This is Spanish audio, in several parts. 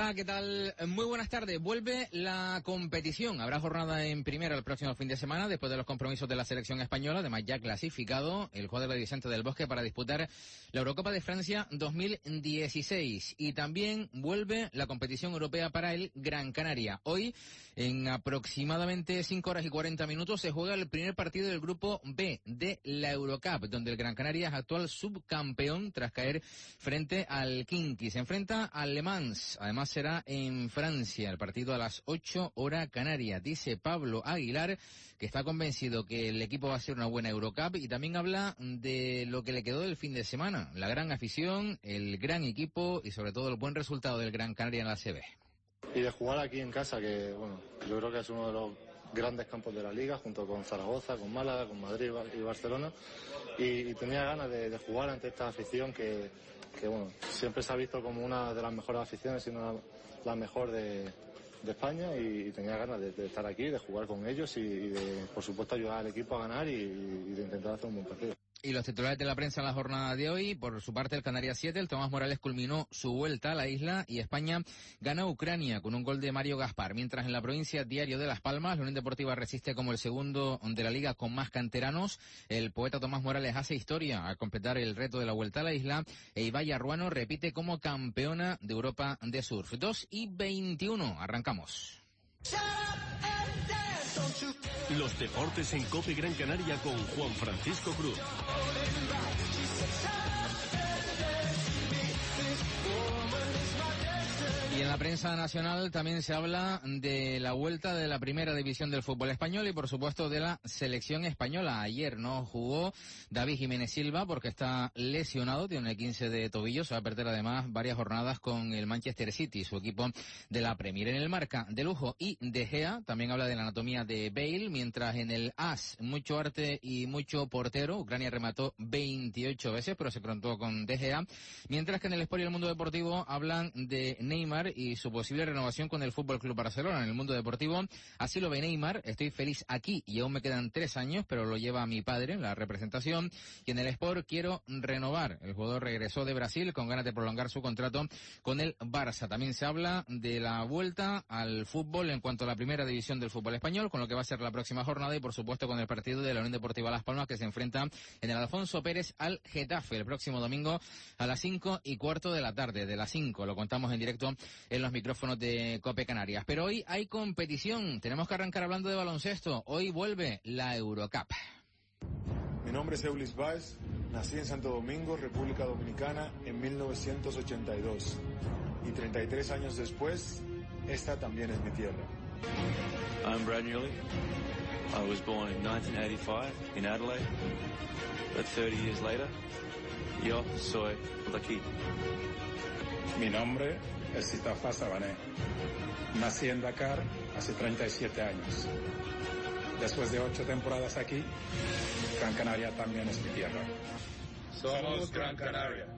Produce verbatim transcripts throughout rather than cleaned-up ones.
Hola, ¿qué tal? Muy buenas tardes. Vuelve la competición. Habrá jornada en primera el próximo fin de semana, después de los compromisos de la selección española, además ya clasificado el jugador de Vicente del Bosque para disputar la Eurocopa de Francia dos mil dieciséis. Y también vuelve la competición europea para el Gran Canaria. Hoy, en aproximadamente cinco horas y cuarenta minutos, se juega el primer partido del grupo B de la Eurocup, donde el Gran Canaria es actual subcampeón tras caer frente al Kinky. Se enfrenta al Le Mans. Además será en Francia, el partido a las ocho hora canaria. Dice Pablo Aguilar que está convencido que el equipo va a ser una buena Eurocup y también habla de lo que le quedó del fin de semana. La gran afición, el gran equipo y sobre todo el buen resultado del Gran Canaria en la A C B. Y de jugar aquí en casa, que bueno, yo creo que es uno de los grandes campos de la liga, junto con Zaragoza, con Málaga, con Madrid y Barcelona, y, y tenía ganas de, de jugar ante esta afición que, que bueno, siempre se ha visto como una de las mejores aficiones, si no la, la mejor de, de España, y, y tenía ganas de, de estar aquí, de jugar con ellos y, y de, por supuesto, ayudar al equipo a ganar y, y de intentar hacer un buen partido. Y los titulares de la prensa en la jornada de hoy, por su parte el Canarias siete, el Tomás Morales culminó su vuelta a la isla y España ganó a Ucrania con un gol de Mario Gaspar, mientras en la provincia Diario de Las Palmas, la Unión Deportiva resiste como el segundo de la liga con más canteranos. El poeta Tomás Morales hace historia al completar el reto de la vuelta a la isla e Ibai Arruano repite como campeona de Europa de surf. dos y veintiuno, arrancamos. Los deportes en COPE Gran Canaria con Juan Francisco Cruz. Y en la prensa nacional también se habla de la vuelta de la primera división del fútbol español y por supuesto de la selección española. Ayer no jugó David Jiménez Silva porque está lesionado, tiene quince de tobillo, se va a perder además varias jornadas con el Manchester City, su equipo de la Premier. En el Marca, de Lujo y De Gea también habla de la anatomía de Bale, mientras en el A S, mucho arte y mucho portero. Ucrania remató veintiocho veces, pero se contó con De Gea, mientras que en el Sport y el Mundo Deportivo hablan de Neymar y su posible renovación con el Fútbol Club Barcelona. En el Mundo Deportivo, así lo ve Neymar: estoy feliz aquí y aún me quedan tres años, pero lo lleva mi padre, la representación. Y en el Sport, quiero renovar. El jugador regresó de Brasil con ganas de prolongar su contrato con el Barça. También se habla de la vuelta al fútbol en cuanto a la primera división del fútbol español, con lo que va a ser la próxima jornada y por supuesto con el partido de la Unión Deportiva Las Palmas, que se enfrenta en el Alfonso Pérez al Getafe el próximo domingo a las cinco y cuarto de la tarde. De las cinco lo contamos en directo en los micrófonos de COPE Canarias. Pero hoy hay competición, tenemos que arrancar hablando de baloncesto. Hoy vuelve la Eurocup. Mi nombre es Eulis Baez, nací en Santo Domingo, República Dominicana, en mil novecientos ochenta y dos. Y treinta y tres años después, esta también es mi tierra. I'm Brad Newley. I was born in nineteen eighty-five in Adelaide, but thirty years later, yo soy de aquí. Mi nombre es Sitafa Sabané. Nací en Dakar hace treinta y siete años. Después de ocho temporadas aquí, Gran Canaria también es mi tierra. Somos Gran Canaria.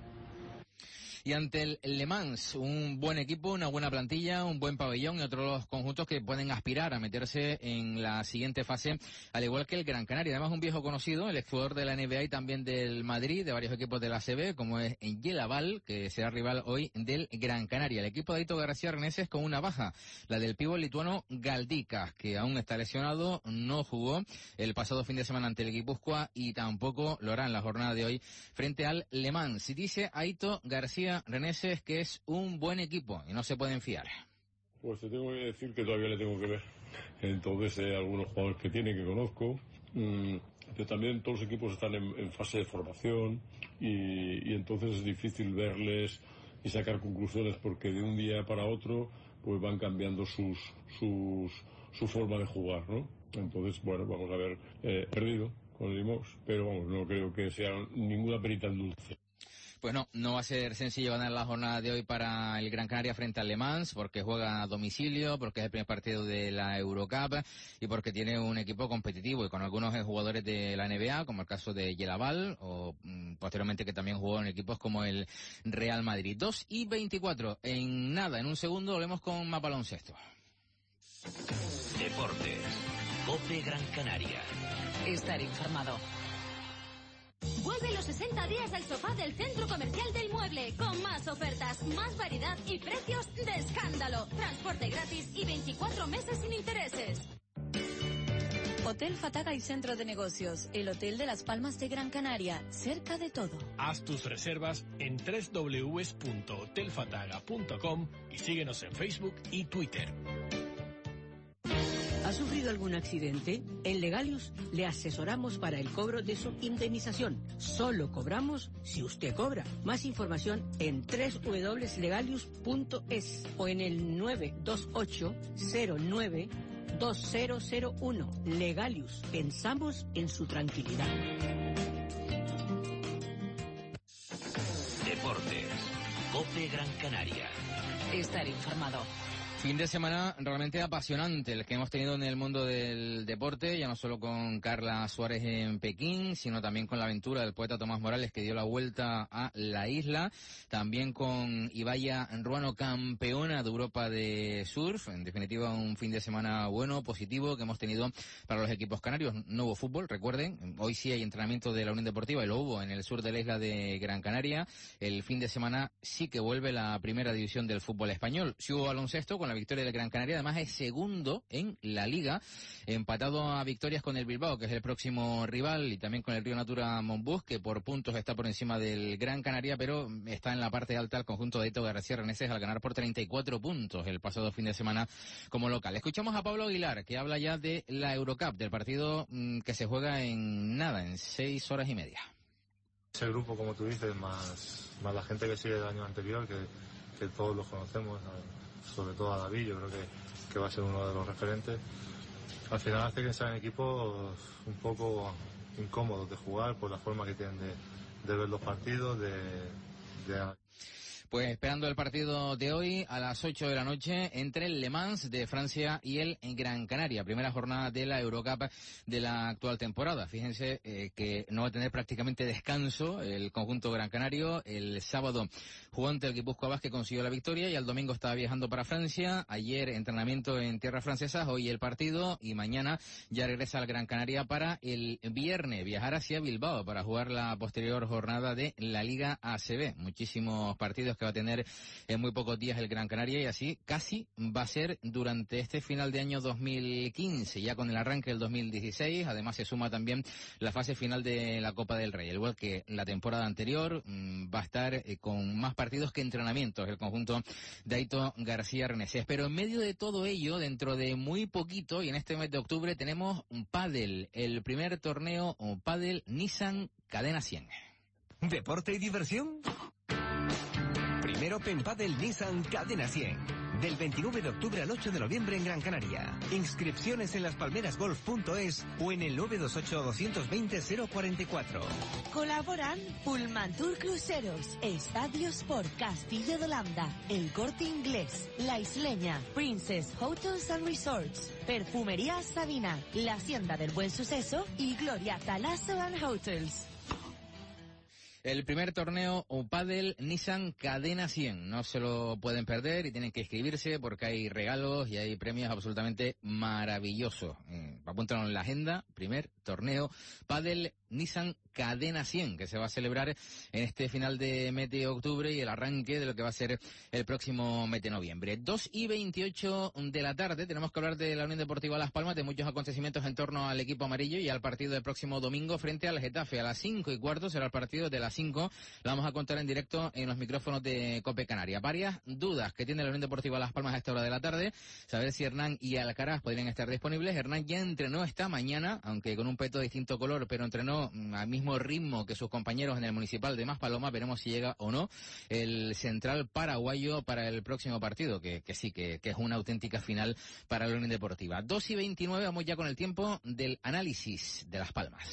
Y ante el Le Mans, un buen equipo, una buena plantilla, un buen pabellón y otros conjuntos que pueden aspirar a meterse en la siguiente fase, al igual que el Gran Canaria. Además, un viejo conocido, el exjugador de la N B A y también del Madrid, de varios equipos de la A C B, como es Yelaval, que será rival hoy del Gran Canaria. El equipo de Aito García Reneses con una baja, la del pívot lituano Galdikas, que aún está lesionado, no jugó el pasado fin de semana ante el Guipúzcoa y tampoco lo hará en la jornada de hoy frente al Le Mans. Y dice Aito García Reneses que es un buen equipo y no se pueden fiar. Pues te tengo que decir que todavía le tengo que ver. Entonces hay eh, algunos jugadores que tiene, que conozco, mmm, pero también todos los equipos están en, en fase de formación y, y entonces es difícil verles y sacar conclusiones porque de un día para otro pues van cambiando sus sus su forma de jugar, ¿no? Entonces, bueno, vamos a ver, eh, perdido con el Limos, pero vamos, no creo que sea ninguna perita en dulce. Pues no, no va a ser sencillo ganar la jornada de hoy para el Gran Canaria frente al Le Mans, porque juega a domicilio, porque es el primer partido de la Eurocup y porque tiene un equipo competitivo y con algunos jugadores de la N B A, como el caso de Yelaval, o mm, posteriormente que también jugó en equipos como el Real Madrid. dos y veinticuatro, en nada, en un segundo volvemos con más baloncesto. Deportes, COPE Gran Canaria. Estar informado. Vuelve los sesenta días al sofá del Centro Comercial del Mueble, con más ofertas, más variedad y precios de escándalo. transporte gratis y veinticuatro meses sin intereses. Hotel Fataga y Centro de Negocios, el hotel de Las Palmas de Gran Canaria, cerca de todo. Haz tus reservas en doble u doble u doble u punto hotel fataga punto com y síguenos en Facebook y Twitter. ¿Ha sufrido algún accidente? En Legalius le asesoramos para el cobro de su indemnización. Solo cobramos si usted cobra. Más información en doble u doble u doble u punto legalius punto es o en el nueve dos ocho cero nueve dos cero cero uno. Legalius, pensamos en su tranquilidad. Deportes, COPE Gran Canaria. Estar informado. Fin de semana realmente apasionante el que hemos tenido en el mundo del deporte, ya no solo con Carla Suárez en Pekín, sino también con la aventura del poeta Tomás Morales, que dio la vuelta a la isla, también con Ibaya Ruano, campeona de Europa de surf. En definitiva, un fin de semana bueno, positivo, que hemos tenido para los equipos canarios. No hubo fútbol, recuerden, hoy sí hay entrenamiento de la Unión Deportiva, y lo hubo en el sur de la isla de Gran Canaria. El fin de semana sí que vuelve la primera división del fútbol español. Sí hubo baloncesto con la victoria de Gran Canaria, además es segundo en la liga, empatado a victorias con el Bilbao, que es el próximo rival, y también con el Río Natura Monbus, que por puntos está por encima del Gran Canaria, pero está en la parte alta el conjunto de Eto García Reneses al ganar por treinta y cuatro puntos el pasado fin de semana como local. Escuchamos a Pablo Aguilar, que habla ya de la Eurocup, del partido mmm, que se juega en nada, en seis horas y media. Ese grupo, como tú dices, más, más la gente que sigue del año anterior, que, que todos los conocemos, ¿no? Sobre todo a David, yo creo que, que va a ser uno de los referentes. Al final hace que sean equipos un poco incómodos de jugar por la forma que tienen de, de ver los partidos, de... de... Pues esperando el partido de hoy a las ocho de la noche entre el Le Mans de Francia y el Gran Canaria, primera jornada de la Eurocup de la actual temporada. Fíjense eh, que no va a tener prácticamente descanso el conjunto gran canario. El sábado jugó ante el Guipúzcoa Basket, que consiguió la victoria, y el domingo estaba viajando para Francia. Ayer entrenamiento en tierras francesas, hoy el partido, y mañana ya regresa al Gran Canaria para el viernes viajar hacia Bilbao para jugar la posterior jornada de la Liga A C B. Muchísimos partidos que va a tener en muy pocos días el Gran Canaria, y así casi va a ser durante este final de año dos mil quince, ya con el arranque del dos mil dieciséis. Además se suma también la fase final de la Copa del Rey, al igual que la temporada anterior. Mmm, va a estar eh, con más partidos que entrenamientos el conjunto de Eto García Reneses. Pero en medio de todo ello, dentro de muy poquito, y en este mes de octubre, tenemos un pádel, el primer torneo pádel Nissan Cadena cien. ¿Deporte y diversión? Primero Open Padel Nissan Cadena cien. Del veintinueve de octubre al ocho de noviembre en Gran Canaria. Inscripciones en laspalmerasgolf punto es o en el nueve dos ocho dos dos cero cero cuatro cuatro. Colaboran Pullman Tour Cruceros, Estadio Sport Castillo de Holanda, El Corte Inglés, La Isleña, Princess Hotels and Resorts, Perfumería Sabina, La Hacienda del Buen Suceso y Gloria Talasso and Hotels. El primer torneo o pádel Nissan Cadena cien. No se lo pueden perder y tienen que inscribirse porque hay regalos y hay premios absolutamente maravillosos. Eh, apúntenlo en la agenda. Primer torneo pádel Nissan Cadena cien, que se va a celebrar en este final de mes de octubre y el arranque de lo que va a ser el próximo mes de noviembre. dos y veintiocho de la tarde, tenemos que hablar de la Unión Deportiva Las Palmas, de muchos acontecimientos en torno al equipo amarillo y al partido del próximo domingo frente al Getafe. A las cinco y cuarto será el partido de las cinco. Lo vamos a contar en directo en los micrófonos de COPE Canaria. Varias dudas que tiene la Unión Deportiva Las Palmas a esta hora de la tarde. Saber si Hernán y Alcaraz podrían estar disponibles. Hernán ya entrenó esta mañana, aunque con un peto de distinto color, pero entrenó al mismo ritmo que sus compañeros en el Municipal de Maspalomas. Veremos si llega o no el central paraguayo para el próximo partido, que, que sí, que, que es una auténtica final para la Unión Deportiva. dos y veintinueve, vamos ya con el tiempo del análisis de Las Palmas.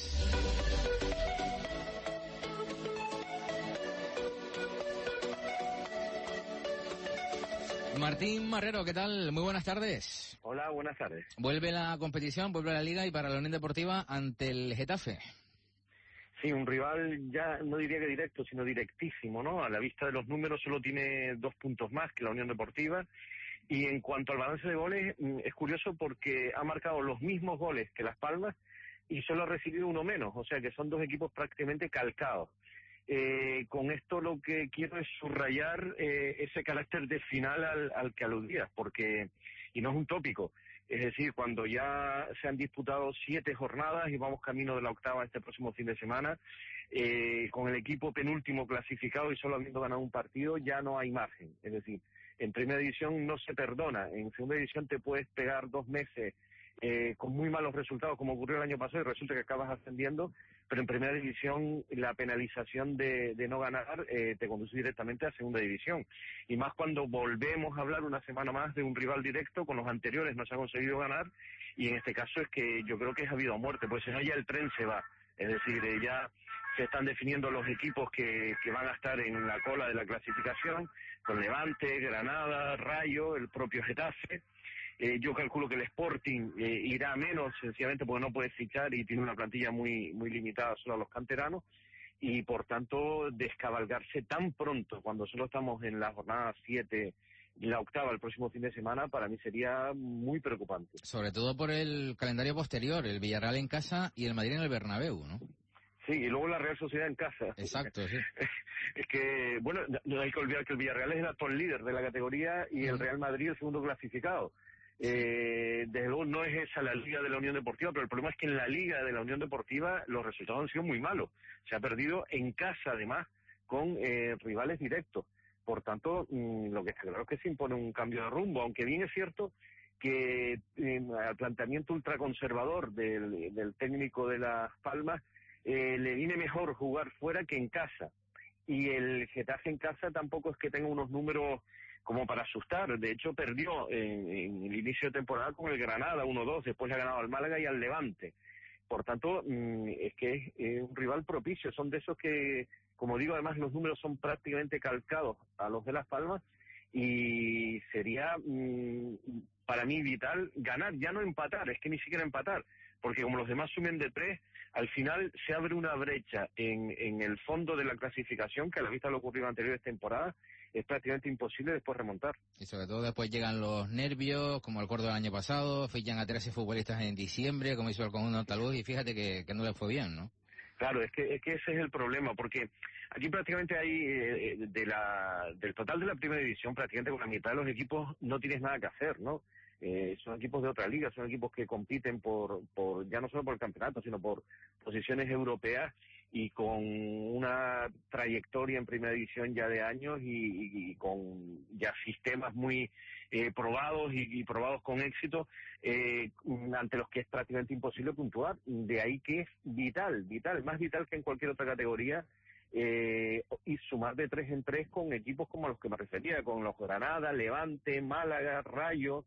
Martín Marrero, ¿qué tal? Muy buenas tardes. Hola, buenas tardes. Vuelve la competición, vuelve la Liga y para la Unión Deportiva ante el Getafe. Sí, un rival ya no diría que directo, sino directísimo, ¿no? A la vista de los números solo tiene dos puntos más que la Unión Deportiva. Y en cuanto al balance de goles, es curioso porque ha marcado los mismos goles que Las Palmas y solo ha recibido uno menos, o sea que son dos equipos prácticamente calcados. Eh, con esto lo que quiero es subrayar eh, ese carácter de final al, al que aludías, porque, y no es un tópico, es decir, cuando ya se han disputado siete jornadas y vamos camino de la octava este próximo fin de semana, eh, con el equipo penúltimo clasificado y solo habiendo ganado un partido, ya no hay margen. Es decir, en primera división no se perdona, en segunda división te puedes pegar dos meses eh, con muy malos resultados, como ocurrió el año pasado, y resulta que acabas ascendiendo, pero en primera división la penalización de, de no ganar eh, te conduce directamente a segunda división. Y más cuando volvemos a hablar una semana más de un rival directo, con los anteriores no se ha conseguido ganar, y en este caso es que yo creo que es habido a muerte, pues ya el tren se va. Es decir, eh, ya se están definiendo los equipos que, que van a estar en la cola de la clasificación, con Levante, Granada, Rayo, el propio Getafe. Eh, yo calculo que el Sporting eh, irá a menos, sencillamente porque no puede fichar y tiene una plantilla muy muy limitada solo a los canteranos, y por tanto descabalgarse tan pronto cuando solo estamos en la jornada siete y la octava el próximo fin de semana, para mí sería muy preocupante. Sobre todo por el calendario posterior, el Villarreal en casa y el Madrid en el Bernabéu, ¿no? Sí, y luego la Real Sociedad en casa. Exacto, sí. Es que, bueno, no hay que olvidar que el Villarreal es el actual líder de la categoría y el Real Madrid el segundo clasificado. Eh, desde luego no es esa la Liga de la Unión Deportiva, pero el problema es que en la Liga de la Unión Deportiva los resultados han sido muy malos. Se ha perdido en casa, además, con eh, rivales directos. Por tanto, mmm, lo que está claro es que se impone un cambio de rumbo, aunque bien es cierto que eh, al planteamiento ultraconservador del, del técnico de Las Palmas eh, le viene mejor jugar fuera que en casa. Y el Getafe en casa tampoco es que tenga unos números como para asustar. De hecho, perdió en, en el inicio de temporada con el Granada uno dos, después le ha ganado al Málaga y al Levante. Por tanto, mmm, es que es eh, un rival propicio. Son de esos que, como digo, además los números son prácticamente calcados a los de Las Palmas, y sería mmm, para mí vital ganar, ya no empatar, es que ni siquiera empatar, porque como los demás sumen de tres, al final se abre una brecha en, en el fondo de la clasificación que a la vista de lo ocurrido en anteriores temporadas es prácticamente imposible después remontar. Y sobre todo después llegan los nervios, como el Córdoba del año pasado, fichan a trece futbolistas en diciembre, como hizo el conjunto andaluz, y fíjate que, que no le fue bien, ¿no? Claro, es que, es que ese es el problema, porque aquí prácticamente hay, eh, de la, del total de la primera división, prácticamente con la mitad de los equipos no tienes nada que hacer, ¿no? Eh, son equipos de otra liga, son equipos que compiten por, por ya no solo por el campeonato, sino por posiciones europeas, y con una trayectoria en primera división ya de años, y, y, y con ya sistemas muy eh, probados y, y probados con éxito, eh, ante los que es prácticamente imposible puntuar. De ahí que es vital, vital, más vital que en cualquier otra categoría, eh, y sumar de tres en tres con equipos como a los que me refería, con los Granada, Levante, Málaga, Rayo,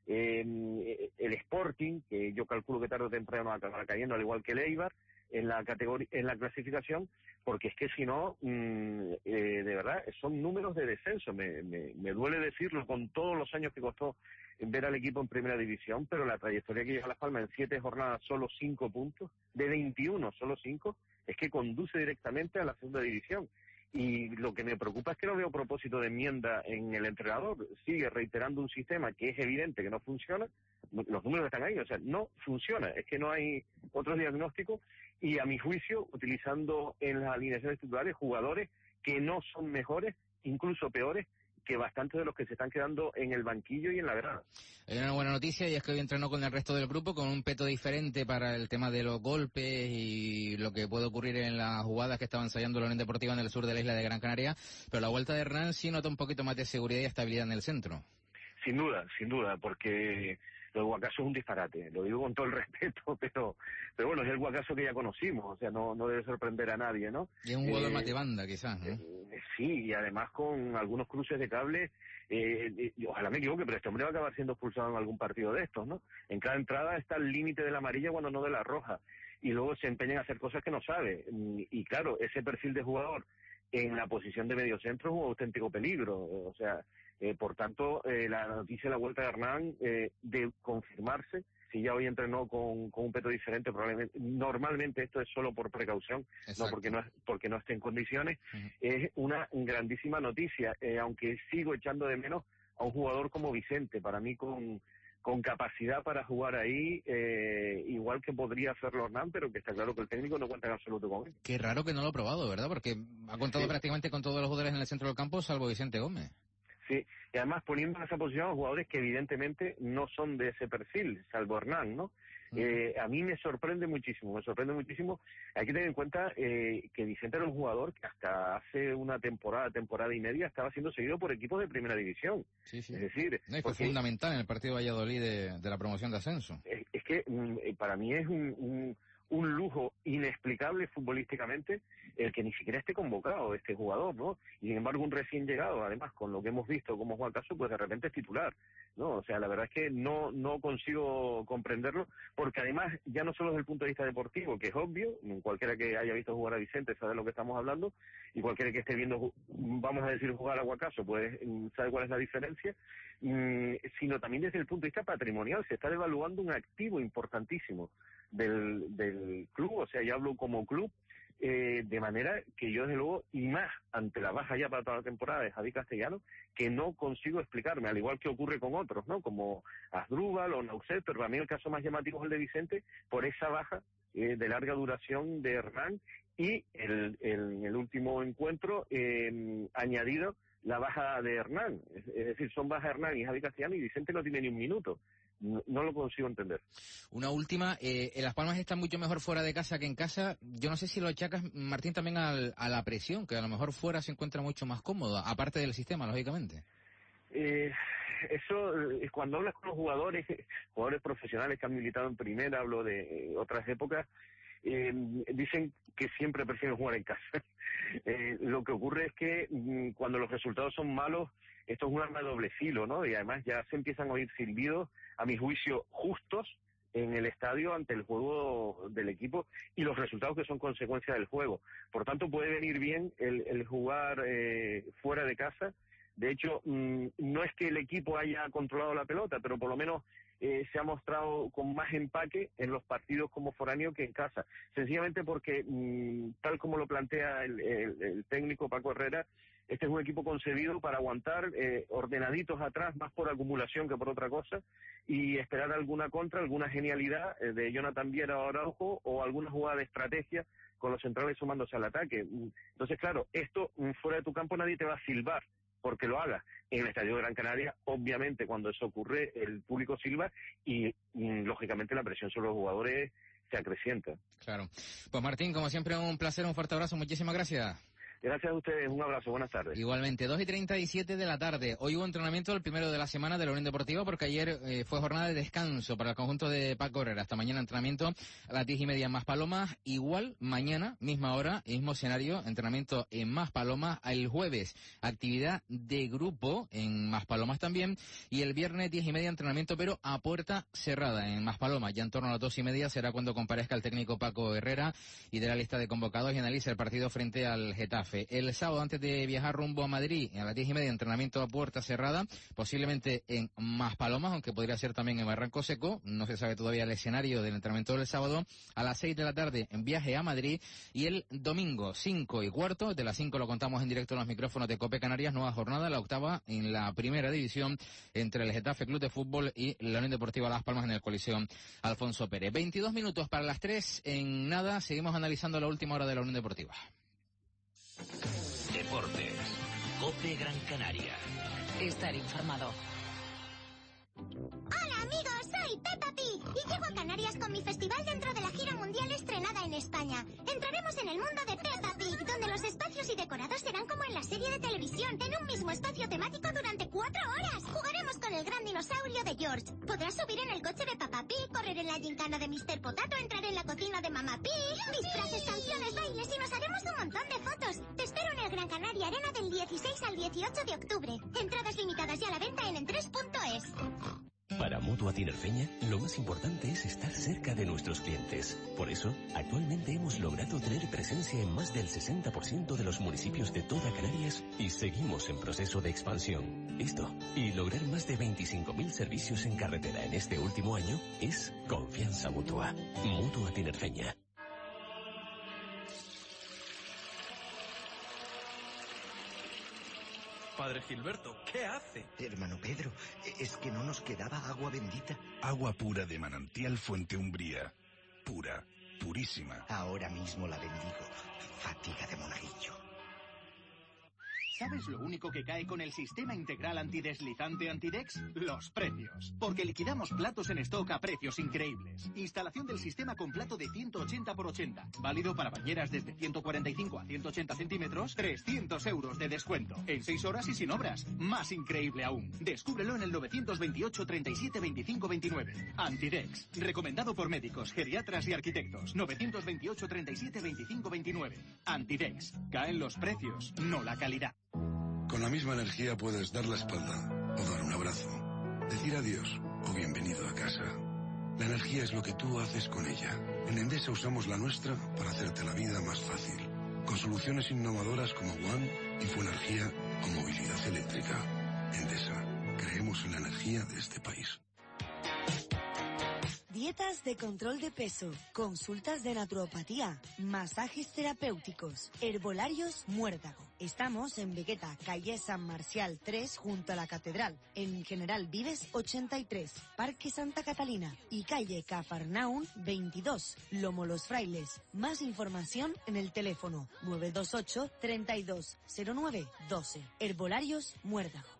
eh, el Sporting, que yo calculo que tarde o temprano acabará cayendo, al igual que el Eibar, en la categoría, en la clasificación, porque es que si no, mmm, eh, de verdad, son números de descenso. Me, me, me duele decirlo con todos los años que costó ver al equipo en primera división, pero la trayectoria que lleva Las Palmas en siete jornadas, solo cinco puntos, de veintiuno, solo cinco, es que conduce directamente a la segunda división. Y lo que me preocupa es que no veo propósito de enmienda en el entrenador. Sigue reiterando un sistema que es evidente que no funciona. Los números están ahí, o sea, no funciona. Es que no hay otros diagnósticos, y a mi juicio, utilizando en las alineaciones titulares jugadores que no son mejores, incluso peores, que bastantes de los que se están quedando en el banquillo y en la grada. Hay una buena noticia, y es que hoy entrenó con el resto del grupo, con un peto diferente para el tema de los golpes y lo que puede ocurrir en las jugadas que estaba ensayando la Unión Deportiva en el sur de la isla de Gran Canaria, pero la vuelta de Hernán sí nota un poquito más de seguridad y estabilidad en el centro. Sin duda, sin duda, porque lo de Guacaso es un disparate, lo digo con todo el respeto, pero pero bueno, es el Guacaso que ya conocimos, o sea, no no debe sorprender a nadie, ¿no? Y es un jugador eh, mate banda, quizás, ¿no? Eh, sí, y además con algunos cruces de cable, eh, eh, ojalá me equivoque, pero este hombre va a acabar siendo expulsado en algún partido de estos, ¿no? En cada entrada está el límite de la amarilla cuando no de la roja, y luego se empeñan a hacer cosas que no sabe, y, y claro, ese perfil de jugador en la posición de mediocentro es un auténtico peligro, o sea, eh, por tanto, eh, la noticia de la vuelta de Hernán, eh, de confirmarse, si ya hoy entrenó con, con un peto diferente, probablemente, normalmente esto es solo por precaución, Exacto. no porque no porque no esté en condiciones, uh-huh. Es una grandísima noticia, eh, aunque sigo echando de menos a un jugador como Vicente. Para mí con con capacidad para jugar ahí, eh, igual que podría hacerlo Hernán, pero que está claro que el técnico no cuenta en absoluto con él. Qué raro que no lo ha probado, ¿verdad? Porque ha contado Sí. prácticamente con todos los jugadores en el centro del campo, salvo Vicente Gómez. Sí, y además poniendo en esa posición a jugadores que evidentemente no son de ese perfil, salvo Hernán, ¿no? Uh-huh. Eh, a mí me sorprende muchísimo, me sorprende muchísimo. Hay que tener en cuenta eh, que Vicente era un jugador que hasta hace una temporada, temporada y media estaba siendo seguido por equipos de primera división. Sí, sí. Es decir, no, y fue porque, fundamental en el partido de Valladolid de, de la promoción de ascenso. Es, es que mm, para mí es un, un, un lujo inexplicable futbolísticamente el que ni siquiera esté convocado este jugador, ¿no? Y sin embargo un recién llegado, además, con lo que hemos visto como Juan Caso, pues de repente es titular, ¿no? O sea, la verdad es que no no consigo comprenderlo, porque además, ya no solo desde el punto de vista deportivo, que es obvio, cualquiera que haya visto jugar a Vicente sabe de lo que estamos hablando, y cualquiera que esté viendo, vamos a decir, jugar a Guacaso, pues sabe cuál es la diferencia, mm, sino también desde el punto de vista patrimonial. Se está devaluando un activo importantísimo del, del club, o sea, yo hablo como club, Eh, de manera que yo desde luego, y más ante la baja ya para toda la temporada de Javi Castellano, que no consigo explicarme, al igual que ocurre con otros, ¿no? Como Asdrúbal o Nauset, pero para mí el caso más llamativo es el de Vicente, por esa baja eh, de larga duración de Hernán, y el, el, el último encuentro eh, añadido la baja de Hernán, es, es decir, son baja Hernán y Javi Castellano, y Vicente no tiene ni un minuto. No, no lo consigo entender. Una última, eh, Las Palmas está mucho mejor fuera de casa que en casa. Yo no sé si lo achacas, Martín, también al, a la presión, que a lo mejor fuera se encuentra mucho más cómodo, aparte del sistema, lógicamente. Eh, eso, eh, cuando hablas con los jugadores, jugadores profesionales que han militado en primera, hablo de eh, otras épocas, eh, dicen que siempre prefieren jugar en casa. eh, lo que ocurre es que mm, cuando los resultados son malos, esto es un arma de doble filo, ¿no? Y además ya se empiezan a oír silbidos, a mi juicio, justos en el estadio ante el juego del equipo y los resultados que son consecuencia del juego. Por tanto, puede venir bien el, el jugar eh, fuera de casa. De hecho, mmm, no es que el equipo haya controlado la pelota, pero por lo menos eh, se ha mostrado con más empaque en los partidos como foráneo que en casa. Sencillamente porque, mmm, tal como lo plantea el, el, el técnico Paco Herrera, este es un equipo concebido para aguantar eh, ordenaditos atrás, más por acumulación que por otra cosa, y esperar alguna contra, alguna genialidad eh, de Jonathan Viera o Araujo, o alguna jugada de estrategia con los centrales sumándose al ataque. Entonces, claro, esto fuera de tu campo nadie te va a silbar porque lo haga. En el Estadio de Gran Canaria, obviamente, cuando eso ocurre, el público silba y, y lógicamente, la presión sobre los jugadores se acrecienta. Claro. Pues Martín, como siempre, un placer, un fuerte abrazo, muchísimas gracias. Gracias a ustedes, un abrazo, buenas tardes. Igualmente, dos y treinta y siete de la tarde. Hoy hubo entrenamiento, el primero de la semana de la Unión Deportiva, porque ayer eh, fue jornada de descanso para el conjunto de Paco Herrera. Hasta mañana entrenamiento a las diez y media en Maspalomas. Igual, mañana, misma hora, mismo escenario, entrenamiento en Maspalomas. El jueves, actividad de grupo en Maspalomas también. Y el viernes, diez y media, entrenamiento, pero a puerta cerrada en Maspalomas. Ya en torno a las dos y media será cuando comparezca el técnico Paco Herrera y de la lista de convocados y analice el partido frente al Getafe. El sábado, antes de viajar rumbo a Madrid, a las diez y media, entrenamiento a puerta cerrada, posiblemente en Maspalomas, aunque podría ser también en Barranco Seco. No se sabe todavía el escenario del entrenamiento del sábado. A las seis de la tarde, en viaje a Madrid. Y el domingo, cinco y cuarto, de las cinco lo contamos en directo en los micrófonos de COPE Canarias, nueva jornada, la octava en la primera división entre el Getafe Club de Fútbol y la Unión Deportiva Las Palmas en el Coliseo Alfonso Pérez. veintidós minutos para las tres. En nada, seguimos analizando la última hora de la Unión Deportiva. Deportes. COPE Gran Canaria. Estar informado. Hola amigos, soy Peppa Pig y llego a Canarias con mi festival dentro de la gira mundial estrenada en España. Entraremos en el mundo de Peppa Pig, donde los espacios y decorados serán como en la serie de televisión, en un mismo espacio temático durante cuatro horas. Jugaremos con el gran dinosaurio de George. Podrás subir en el coche de Peppa Pig, correr en la gincana de mister Potato, entrar en la cocina de Mamma Pig, disfraces, canciones, bailes y nos haremos un montón de fotos. Te espero en el Gran Canaria Arena del dieciséis al dieciocho de octubre. Entradas limitadas ya a la venta en entres punto es. Para Mutua Tinerfeña, lo más importante es estar cerca de nuestros clientes. Por eso, actualmente hemos logrado tener presencia en más del sesenta por ciento de los municipios de toda Canarias y seguimos en proceso de expansión. Esto, y lograr más de veinticinco mil servicios en carretera en este último año, es confianza mutua. Mutua Tinerfeña. Padre Gilberto, ¿qué hace? Hermano Pedro, es que no nos quedaba agua bendita. Agua pura de manantial Fuente Umbría. Pura, purísima. Ahora mismo la bendigo. Fatiga de monaguillo. ¿Sabes lo único que cae con el sistema integral antideslizante Antidex? Los precios. Porque liquidamos platos en stock a precios increíbles. Instalación del sistema con plato de ciento ochenta por ochenta. Válido para bañeras desde ciento cuarenta y cinco a ciento ochenta centímetros. trescientos euros de descuento. En seis horas y sin obras. Más increíble aún. Descúbrelo en el novecientos veintiocho, treinta y siete, veinticinco, veintinueve. Antidex. Recomendado por médicos, geriatras y arquitectos. novecientos veintiocho, treinta y siete, veinticinco, veintinueve. Antidex. Caen los precios, no la calidad. Con la misma energía puedes dar la espalda o dar un abrazo, decir adiós o bienvenido a casa. La energía es lo que tú haces con ella. En Endesa usamos la nuestra para hacerte la vida más fácil. Con soluciones innovadoras como One, Infoenergía o movilidad eléctrica. Endesa, creemos en la energía de este país. Dietas de control de peso, consultas de naturopatía, masajes terapéuticos, herbolarios Muérdago. Estamos en Vegueta, calle San Marcial tres, junto a la Catedral, en General Vives ochenta y tres, Parque Santa Catalina y calle Cafarnaún veintidós, Lomo Los Frailes. Más información en el teléfono nueve dos ocho, treinta y dos, cero nueve, doce. Herbolarios Muérdago.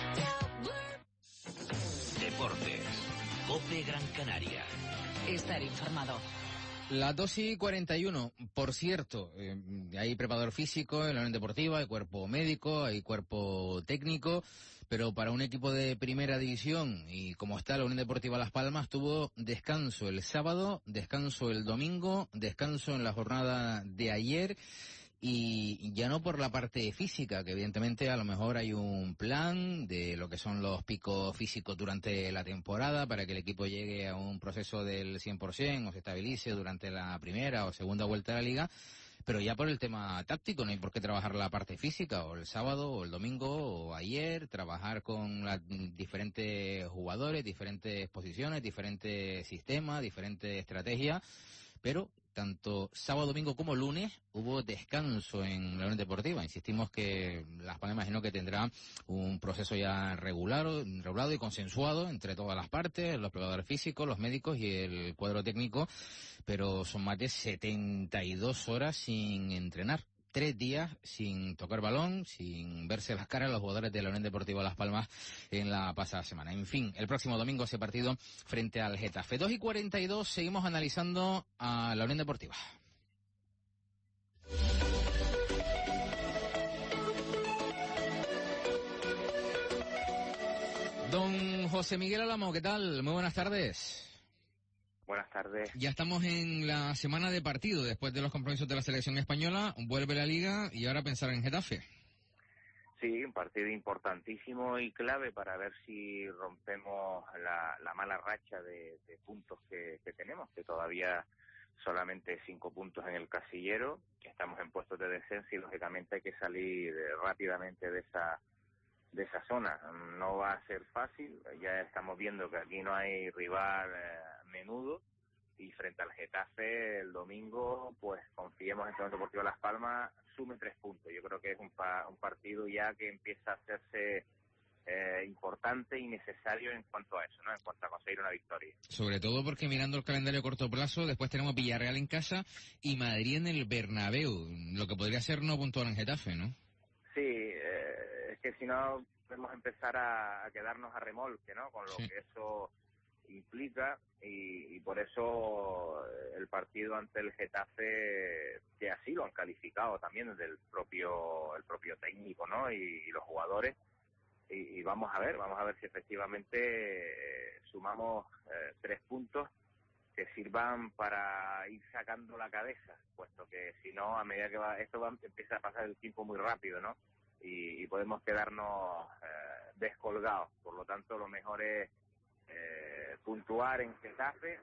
Deportes. COPE Gran Canaria. Estar informado. Las dos y cuarenta y uno, por cierto, eh, hay preparador físico en la Unión Deportiva, hay cuerpo médico, hay cuerpo técnico, pero para un equipo de primera división, y como está la Unión Deportiva Las Palmas, tuvo descanso el sábado, descanso el domingo, descanso en la jornada de ayer, y ya no por la parte física, que evidentemente a lo mejor hay un plan de lo que son los picos físicos durante la temporada para que el equipo llegue a un proceso del cien por ciento o se estabilice durante la primera o segunda vuelta de la liga, pero ya por el tema táctico no hay por qué trabajar la parte física, o el sábado o el domingo o ayer, trabajar con los diferentes jugadores, diferentes posiciones, diferentes sistemas, diferentes estrategias, pero tanto sábado, domingo como lunes hubo descanso en la Unión Deportiva. Insistimos que Las Palmas imagino que tendrá un proceso ya regular, regulado y consensuado entre todas las partes, los preparadores físicos, los médicos y el cuadro técnico, pero son más de setenta y dos horas sin entrenar. Tres días sin tocar balón, sin verse las caras a los jugadores de la Unión Deportiva Las Palmas en la pasada semana. En fin, el próximo domingo ese partido frente al Getafe. dos y cuarenta y dos, seguimos analizando a la Unión Deportiva. Don José Miguel Álamo, ¿qué tal? Muy buenas tardes. Buenas tardes. Ya estamos en la semana de partido, después de los compromisos de la selección española, vuelve la Liga y ahora pensar en Getafe. Sí, un partido importantísimo y clave para ver si rompemos la, la mala racha de, de puntos que, que tenemos, que todavía solamente cinco puntos en el casillero, estamos en puestos de descenso y lógicamente hay que salir rápidamente de esa de esa zona. No va a ser fácil, ya estamos viendo que aquí no hay rival eh, menudo, y frente al Getafe el domingo, pues confiemos en que el Deportivo Las Palmas sume tres puntos. Yo creo que es un, pa un partido ya que empieza a hacerse eh, importante y necesario en cuanto a eso, ¿no? En cuanto a conseguir una victoria. Sobre todo porque mirando el calendario a corto plazo, después tenemos Villarreal en casa y Madrid en el Bernabéu, lo que podría ser no puntuar en Getafe, ¿no? Sí, eh, es que si no podemos empezar a, a quedarnos a remolque, ¿no? Con lo sí. que eso implica, y, y por eso el partido ante el Getafe, que así lo han calificado también desde el propio el propio técnico, ¿no? Y, y los jugadores, y, y vamos a ver, vamos a ver si efectivamente eh, sumamos eh, tres puntos que sirvan para ir sacando la cabeza, puesto que si no, a medida que va esto va, empieza a pasar el tiempo muy rápido, ¿no? Y, y podemos quedarnos eh, descolgados. Por lo tanto, lo mejor es eh, puntuar en Getafe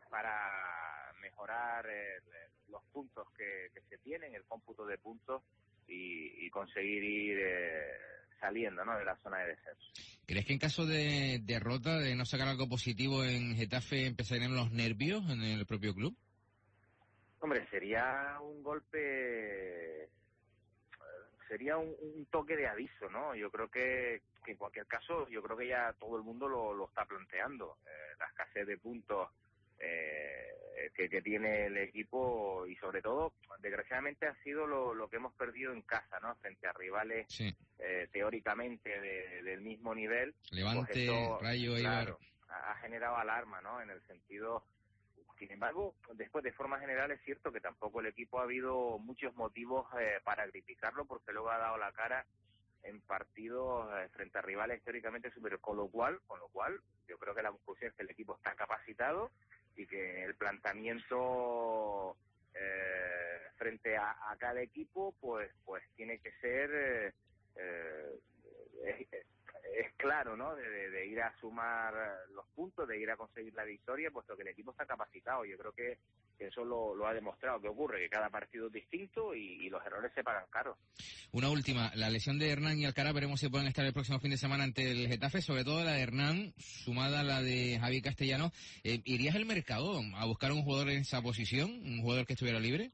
para mejorar eh, los puntos que, que se tienen, el cómputo de puntos, y, y conseguir ir eh, saliendo, ¿no?, de la zona de descenso. ¿Crees que en caso de derrota, de no sacar algo positivo en Getafe, empezarían los nervios en el propio club? Hombre, sería un golpe sería un, un toque de aviso, ¿no? Yo creo que, que en cualquier caso, yo creo que ya todo el mundo lo, lo está planteando. Eh, la escasez de puntos eh, que, que tiene el equipo y sobre todo, desgraciadamente ha sido lo, lo que hemos perdido en casa, ¿no? Frente a rivales sí. eh, teóricamente de, del mismo nivel. Levante, pues eso, Rayo, claro, ha, ha generado alarma, ¿no? En el sentido... Sin embargo, después, de forma general, es cierto que tampoco el equipo ha habido muchos motivos eh, para criticarlo, porque luego ha dado la cara en partidos eh, frente a rivales históricamente superiores, con lo cual, con lo cual, yo creo que la conclusión es que el equipo está capacitado y que el planteamiento eh, frente a, a cada equipo, pues, pues tiene que ser eh, eh, es, es claro, ¿no? De, de, de ir a sumar los puntos, de ir a conseguir la victoria, puesto que el equipo está capacitado. Yo creo que eso lo, lo ha demostrado. ¿Qué ocurre? Que cada partido es distinto y, y los errores se pagan caros. Una última, la lesión de Hernán y Alcaraz, veremos si pueden estar el próximo fin de semana ante el Getafe, sobre todo la de Hernán, sumada a la de Javi Castellano. Eh, ¿Irías al mercado a buscar un jugador en esa posición, un jugador que estuviera libre?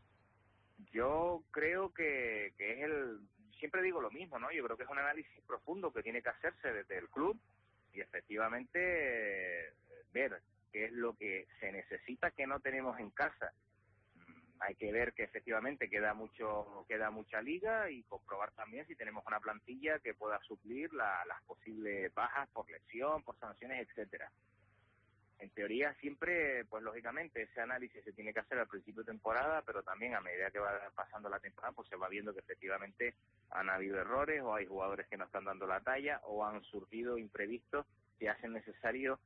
Yo creo que, que es el... Siempre digo lo mismo, ¿no? Yo creo que es un análisis profundo que tiene que hacerse desde el club y efectivamente eh, ver qué es lo que se necesita que no tenemos en casa. Mm, hay que ver que efectivamente queda mucho queda mucha liga y comprobar también si tenemos una plantilla que pueda suplir la, las posibles bajas por lesión, por sanciones, etcétera. En teoría siempre, pues lógicamente, ese análisis se tiene que hacer al principio de temporada, pero también a medida que va pasando la temporada, pues se va viendo que efectivamente han habido errores o hay jugadores que no están dando la talla o han surgido imprevistos que hacen necesario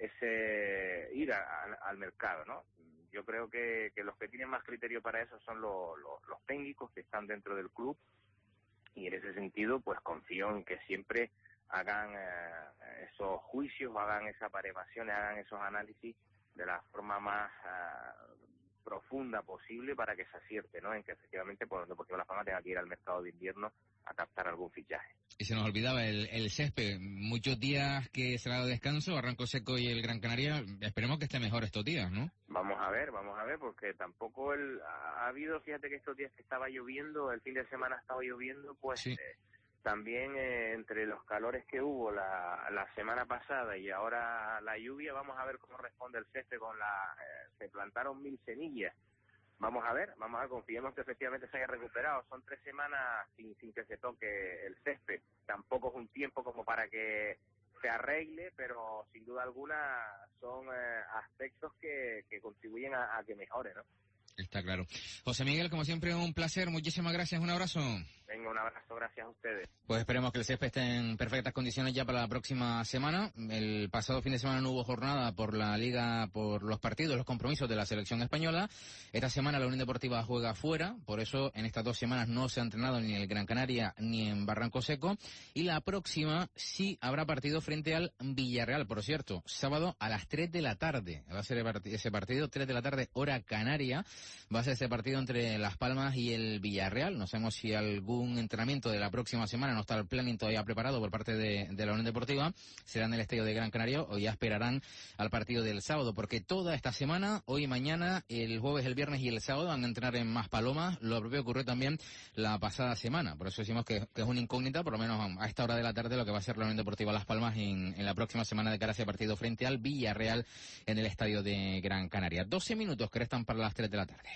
ese ir a, a, al mercado, ¿no? Yo creo que, que los que tienen más criterio para eso son lo, lo, los técnicos que están dentro del club y en ese sentido, pues confío en que siempre hagan eh, esos juicios, hagan esas baremaciones, hagan esos análisis de la forma más uh, profunda posible para que se acierte, ¿no? En que efectivamente, por Deportivo Las Palmas tenga que ir al mercado de invierno a captar algún fichaje. Y se nos olvidaba el, el césped, muchos días que se ha dado descanso, Barranco Seco y el Gran Canaria, esperemos que esté mejor estos días, ¿no? Vamos a ver, vamos a ver, porque tampoco el, ha habido, fíjate que estos días que estaba lloviendo, el fin de semana estaba lloviendo, pues... Sí. Eh, También eh, entre los calores que hubo la, la semana pasada y ahora la lluvia, vamos a ver cómo responde el césped con la... Eh, se plantaron mil semillas. Vamos a ver, vamos a ver, confiemos que efectivamente se haya recuperado. Son tres semanas sin, sin que se toque el césped. Tampoco es un tiempo como para que se arregle, pero sin duda alguna son eh, aspectos que, que contribuyen a, a que mejore, ¿no? Está claro. José Miguel, como siempre, un placer. Muchísimas gracias. Un abrazo. Venga, un abrazo. Gracias a ustedes. Pues esperemos que el césped esté en perfectas condiciones ya para la próxima semana. El pasado fin de semana no hubo jornada por la Liga, por los partidos, los compromisos de la selección española. Esta semana la Unión Deportiva juega fuera. Por eso, en estas dos semanas no se ha entrenado ni en el Gran Canaria ni en Barranco Seco. Y la próxima sí habrá partido frente al Villarreal, por cierto. Sábado a las tres de la tarde. Va a ser ese partido, tres de la tarde, hora canaria. Va a ser ese partido entre Las Palmas y el Villarreal. No sabemos si algún entrenamiento de la próxima semana, no está el planning todavía preparado por parte de, de la Unión Deportiva, será en el estadio de Gran Canaria o ya esperarán al partido del sábado, porque toda esta semana, hoy y mañana, el jueves, el viernes y el sábado van a entrenar en Maspalomas. Lo propio ocurrió también la pasada semana. Por eso decimos que, que es una incógnita, por lo menos a esta hora de la tarde, lo que va a ser la Unión Deportiva Las Palmas en, en la próxima semana de cara a ese partido frente al Villarreal en el estadio de Gran Canaria. doce minutos que restan para las tres de la tarde.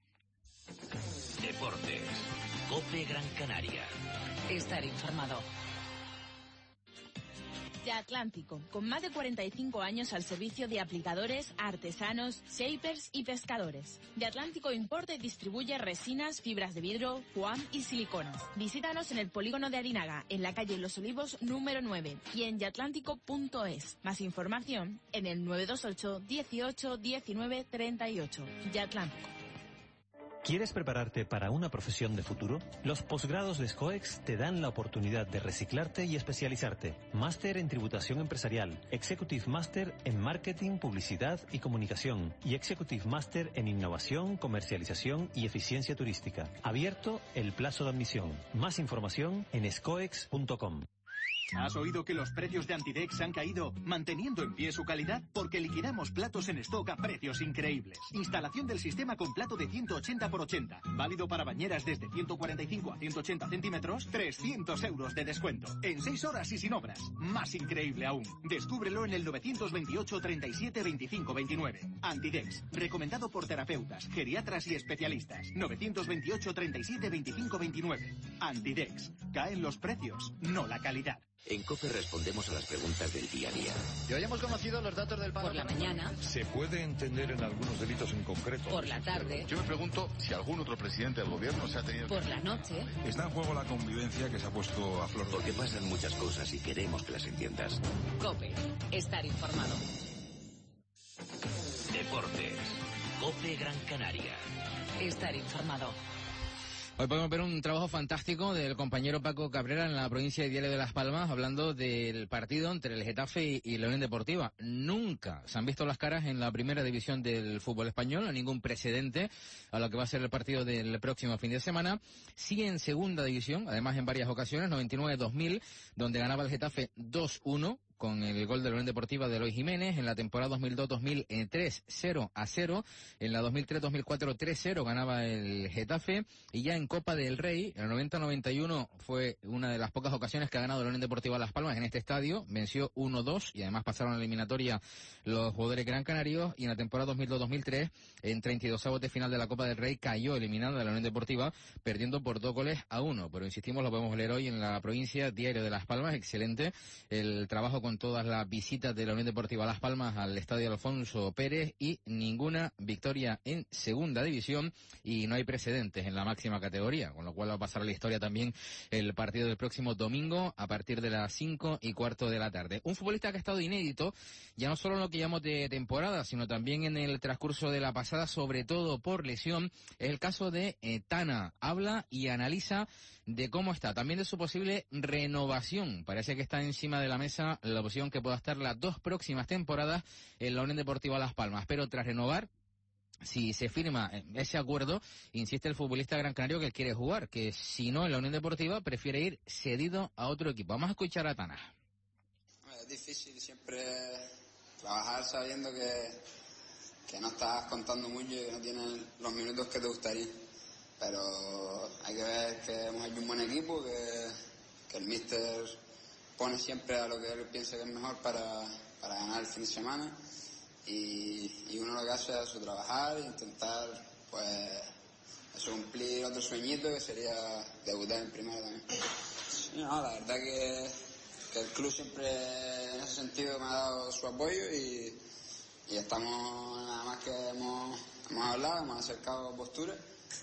Deportes. COPE Gran Canaria. Estar informado. Atlántico, con más de cuarenta y cinco años al servicio de aplicadores, artesanos, shapers y pescadores. De Atlántico importa y distribuye resinas, fibras de vidrio, foam y siliconas. Visítanos en el polígono de Arinaga, en la calle Los Olivos número nueve y en yatlántico punto es. Más información en el nueve dos ocho, dieciocho, diecinueve, treinta y ocho. Yatlántico. ¿Quieres prepararte para una profesión de futuro? Los posgrados de SCOEX te dan la oportunidad de reciclarte y especializarte. Máster en Tributación Empresarial, Executive Master en Marketing, Publicidad y Comunicación y Executive Master en Innovación, Comercialización y Eficiencia Turística. Abierto el plazo de admisión. Más información en scoex punto com. ¿Has oído que los precios de Antidex han caído manteniendo en pie su calidad? Porque liquidamos platos en stock a precios increíbles. Instalación del sistema con plato de ciento ochenta por ochenta. Válido para bañeras desde ciento cuarenta y cinco a ciento ochenta centímetros. trescientos euros de descuento. En seis horas y sin obras. Más increíble aún. Descúbrelo en el novecientos veintiocho, treinta y siete, veinticinco, veintinueve. Antidex. Recomendado por terapeutas, geriatras y especialistas. novecientos veintiocho, treinta y siete, veinticinco, veintinueve. Antidex. Caen los precios, no la calidad. En COPE respondemos a las preguntas del día a día. Y hoy hemos conocido los datos del paro. Por la mañana. ¿Se puede entender en algunos delitos en concreto? Por la tarde. Yo me pregunto si algún otro presidente del gobierno se ha tenido... Por la noche. Está en juego la convivencia que se ha puesto a flor. Porque pasan muchas cosas y queremos que las entiendas. COPE. Estar informado. Deportes. COPE Gran Canaria. Estar informado. Hoy podemos ver un trabajo fantástico del compañero Paco Cabrera en la provincia de Diario de Las Palmas, hablando del partido entre el Getafe y, y la Unión Deportiva. Nunca se han visto las caras en la primera división del fútbol español, no hay ningún precedente a lo que va a ser el partido del próximo fin de semana. Sí en segunda división, además en varias ocasiones, noventa y nueve dos mil, donde ganaba el Getafe dos uno. Con el gol de la Unión Deportiva de Eloy Jiménez, en la temporada dos mil dos dos mil tres, cero a cero, en la dos mil tres dos mil cuatro tres cero ganaba el Getafe, y ya en Copa del Rey, en el noventa noventa y uno fue una de las pocas ocasiones que ha ganado la Unión Deportiva Las Palmas en este estadio, venció uno dos, y además pasaron a la eliminatoria los jugadores gran canarios, y en la temporada dos mil dos dos mil tres, en treinta y dos avos de final de la Copa del Rey, cayó eliminada la Unión Deportiva, perdiendo por dos goles a uno, pero insistimos, lo podemos leer hoy en la provincia, Diario de Las Palmas, excelente el trabajo con todas las visitas de la Unión Deportiva Las Palmas al Estadio Alfonso Pérez, y ninguna victoria en segunda división, y no hay precedentes en la máxima categoría, con lo cual va a pasar a la historia también el partido del próximo domingo a partir de las cinco y cuarto de la tarde. Un futbolista que ha estado inédito, ya no solo en lo que llamamos de temporada, sino también en el transcurso de la pasada, sobre todo por lesión, es el caso de eh, Tana. Habla y analiza de cómo está, también de su posible renovación. Parece que está encima de la mesa la opción que pueda estar las dos próximas temporadas en la Unión Deportiva Las Palmas, pero tras renovar, si se firma ese acuerdo, insiste el futbolista gran canario que quiere jugar, que si no en la Unión Deportiva prefiere ir cedido a otro equipo. Vamos a escuchar a Tana. Es difícil siempre trabajar sabiendo que, que no estás contando mucho y que no tienes los minutos que te gustaría, pero hay que ver que hemos hecho un buen equipo, que, que el míster pone siempre a lo que él piensa que es mejor para, para ganar el fin de semana, y, y uno lo que hace es su trabajar e intentar pues eso, cumplir otro sueñito que sería debutar en primera también. Sí, no, la verdad que, que el club siempre en ese sentido me ha dado su apoyo, y, y estamos, nada más que hemos, hemos hablado, hemos acercado posturas,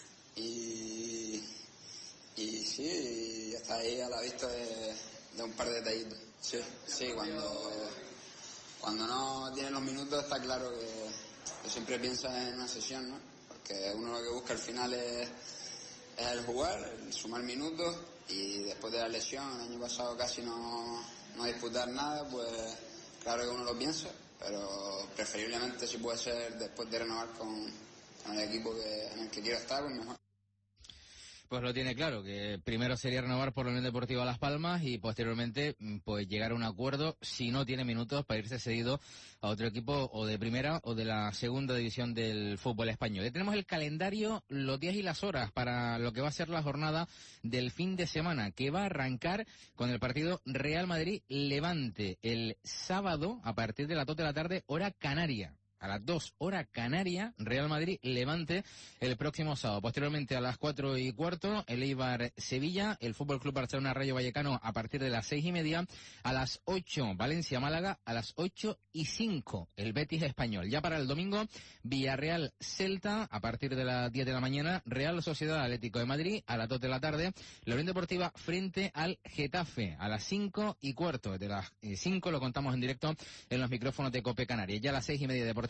y, y sí, y está ahí a la vista de, de un par de detallitos. Sí, sí, cuando, cuando no tiene los minutos está claro que, que siempre piensa en una sesión, ¿no? Porque uno lo que busca al final es, es el jugar, el sumar minutos, y después de la lesión, el año pasado casi no, no disputar nada, pues claro que uno lo piensa, pero preferiblemente si puede ser después de renovar con, con el equipo que, en el que quiero estar, pues mejor. Pues lo tiene claro, que primero sería renovar por la Unión Deportiva Las Palmas y posteriormente pues llegar a un acuerdo, si no tiene minutos, para irse cedido a otro equipo o de primera o de la segunda división del fútbol español. Ya tenemos el calendario, los días y las horas para lo que va a ser la jornada del fin de semana, que va a arrancar con el partido Real Madrid-Levante el sábado a partir de las dos de la tarde, hora canaria. A las dos, hora canaria, Real Madrid-Levante el próximo sábado. Posteriormente a las cuatro y cuarto, el Eibar-Sevilla, el Fútbol Club Barcelona-Rayo Vallecano a partir de las seis y media. A las ocho, Valencia-Málaga, a las ocho y cinco, el Betis-Español. Ya para el domingo, Villarreal-Celta a partir de las diez de la mañana, Real Sociedad Atlético de Madrid a las dos de la tarde, la Unión Deportiva frente al Getafe a las cinco y cuarto. De las cinco lo contamos en directo en los micrófonos de COPE Canarias. Ya a las seis y media, Deportivo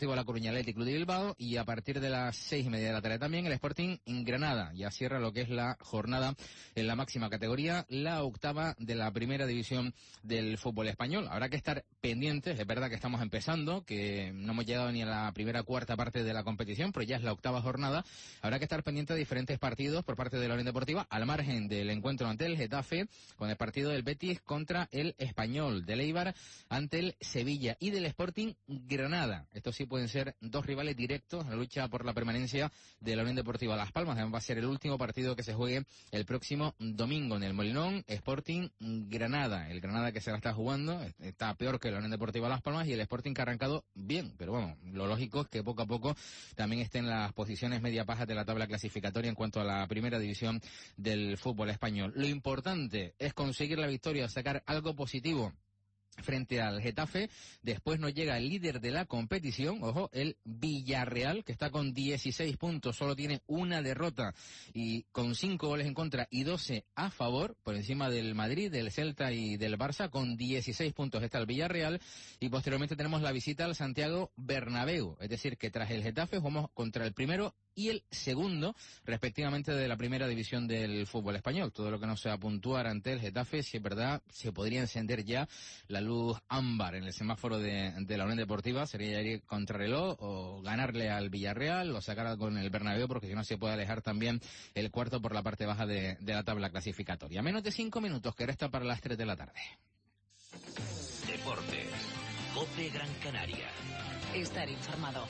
Deportivo La Coruña Athletic Club de Bilbao, y a partir de las seis y media de la tarde también el Sporting en Granada. Ya cierra lo que es la jornada en la máxima categoría, la octava de la primera división del fútbol español. Habrá que estar pendientes, es verdad que estamos empezando, que no hemos llegado ni a la primera cuarta parte de la competición, pero ya es la octava jornada. Habrá que estar pendientes de diferentes partidos por parte de la Unión Deportiva, al margen del encuentro ante el Getafe, con el partido del Betis contra el Español, del Eibar ante el Sevilla y del Sporting Granada. Estos sí pueden ser dos rivales directos en la lucha por la permanencia de la Unión Deportiva Las Palmas. Además va a ser el último partido que se juegue el próximo domingo en el Molinón, Sporting Granada. El Granada que se la está jugando está peor que la Unión Deportiva Las Palmas, y el Sporting que ha arrancado bien, pero bueno, lo lógico es que poco a poco también estén las posiciones media pajas de la tabla clasificatoria en cuanto a la primera división del fútbol español. Lo importante es conseguir la victoria, sacar algo positivo frente al Getafe. Después nos llega el líder de la competición, ojo, el Villarreal, que está con dieciséis puntos, solo tiene una derrota y con cinco goles en contra y doce a favor, por encima del Madrid, del Celta y del Barça. Con dieciséis puntos está el Villarreal, y posteriormente tenemos la visita al Santiago Bernabéu, es decir, que tras el Getafe jugamos contra el primero y el segundo, respectivamente, de la primera división del fútbol español. Todo lo que no sea puntuar ante el Getafe, si es verdad, se podría encender ya la luz ámbar en el semáforo de, de la Unión Deportiva. Sería ir contrarreloj o ganarle al Villarreal o sacar con el Bernabéu, porque si no se puede alejar también el cuarto por la parte baja de, de la tabla clasificatoria. Menos de cinco minutos que resta para las tres de la tarde. Deportes. COPE Gran Canaria. Estar informado.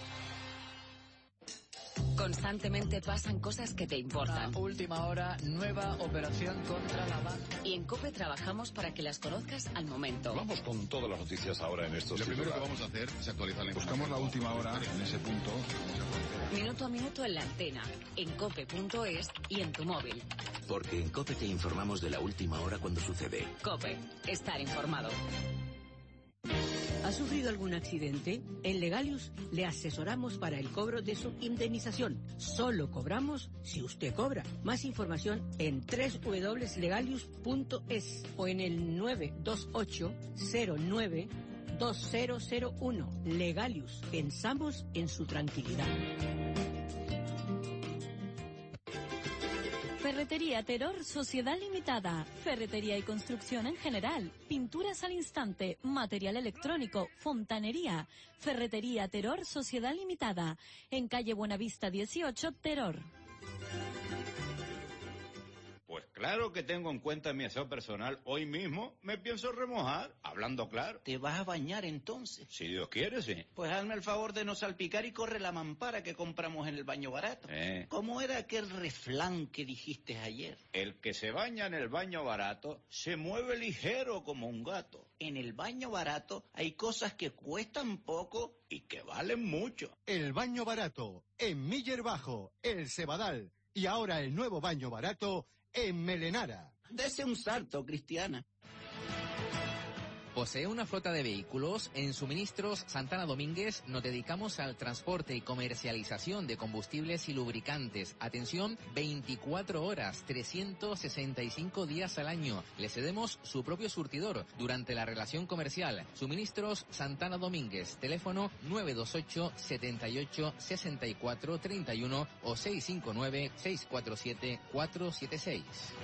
Constantemente pasan cosas que te importan. La última hora, nueva operación contra la banca. Y en COPE trabajamos para que las conozcas al momento. Vamos con todas las noticias ahora en estos Lo primero que titulares. vamos a hacer es actualizar la información. Buscamos la última hora en ese punto. Minuto a minuto en la antena, en cope punto es y en tu móvil. Porque en COPE te informamos de la última hora cuando sucede. COPE, estar informado. ¿Ha sufrido algún accidente? En Legalius le asesoramos para el cobro de su indemnización. Solo cobramos si usted cobra. Más información en doble u doble u doble u punto legalius punto es o en el nueve dos ocho cero nueve dos cero cero uno. Legalius, pensamos en su tranquilidad. Ferretería Terror Sociedad Limitada. Ferretería y construcción en general. Pinturas al instante. Material electrónico. Fontanería. Ferretería Terror Sociedad Limitada. En calle Buenavista dieciocho, Terror. Pues claro que tengo en cuenta mi aseo personal. Hoy mismo me pienso remojar, hablando claro. ¿Te vas a bañar entonces? Si Dios quiere, sí. Pues hazme el favor de no salpicar y corre la mampara que compramos en el baño barato. Eh. ¿Cómo era aquel refrán que dijiste ayer? El que se baña en el baño barato se mueve ligero como un gato. En el baño barato hay cosas que cuestan poco y que valen mucho. El baño barato, en Miller Bajo, El Cebadal, y ahora el nuevo baño barato en Melenara. Dese un salto, Cristiana. Posee una flota de vehículos. En Suministros Santana Domínguez nos dedicamos al transporte y comercialización de combustibles y lubricantes. Atención, veinticuatro horas, trescientos sesenta y cinco días al año. Le cedemos su propio surtidor durante la relación comercial. Suministros Santana Domínguez. Teléfono nueve dos ocho, setenta y ocho, sesenta y cuatro, treinta y uno o seis cinco nueve, seis cuatro siete, cuatro siete seis.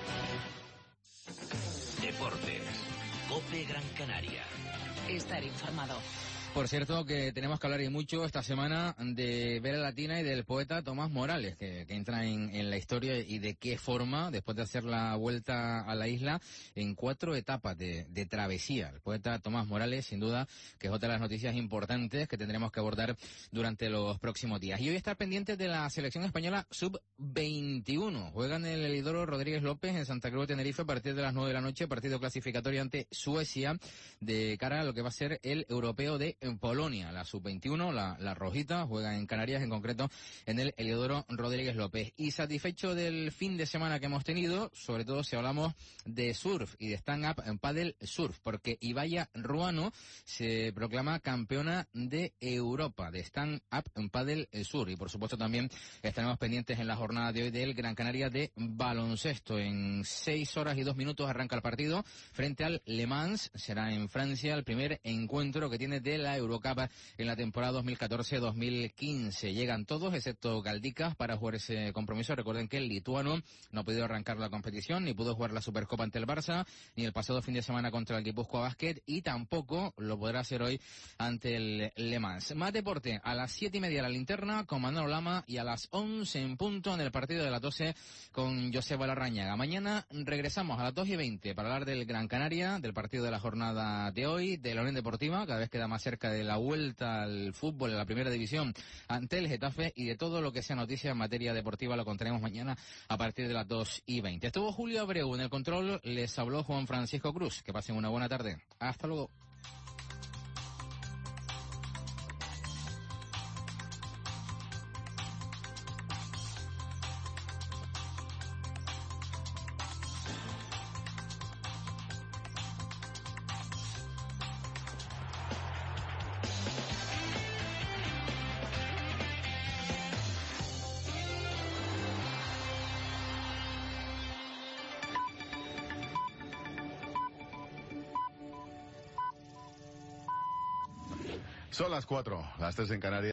Deportes. COPE Gran Canaria. Estar informado. Por cierto, que tenemos que hablar y mucho esta semana de Vera Latina y del poeta Tomás Morales, que, que entra en, en la historia, y de qué forma, después de hacer la vuelta a la isla en cuatro etapas de, de travesía. El poeta Tomás Morales, sin duda, que es otra de las noticias importantes que tendremos que abordar durante los próximos días. Y hoy estar pendientes de la selección española sub veintiuno. Juegan el Elidoro Rodríguez López en Santa Cruz de Tenerife a partir de las nueve de la noche, partido clasificatorio ante Suecia, de cara a lo que va a ser el europeo de en Polonia. La sub veintiuno, la, la rojita, juega en Canarias, en concreto en el Eliodoro Rodríguez López. Y satisfecho del fin de semana que hemos tenido, sobre todo si hablamos de surf y de stand-up en paddle surf, porque Ibaya Ruano se proclama campeona de Europa de stand-up en paddle surf. Y por supuesto también estaremos pendientes en la jornada de hoy del Gran Canaria de baloncesto. En seis horas y dos minutos arranca el partido frente al Le Mans. Será en Francia el primer encuentro que tiene de la la Eurocup en la temporada dos mil catorce dos mil quince. Llegan todos, excepto Galdicas, para jugar ese compromiso. Recuerden que el lituano no ha podido arrancar la competición, ni pudo jugar la Supercopa ante el Barça, ni el pasado fin de semana contra el Guipúzcoa Basket, y tampoco lo podrá hacer hoy ante el Le Mans. Más deporte, a las siete y media la linterna con Manolo Lama, y a las once en punto en el partido de las doce con Joseba Larrañaga. Mañana regresamos a las dos y veinte para hablar del Gran Canaria, del partido de la jornada de hoy, de la Unión Deportiva, cada vez queda más cerca de la vuelta al fútbol en la primera división ante el Getafe, y de todo lo que sea noticia en materia deportiva lo contaremos mañana a partir de las dos y veinte. Estuvo Julio Abreu en el control, les habló Juan Francisco Cruz. Que pasen una buena tarde. Hasta luego. Son las cuatro, las tres en Canarias.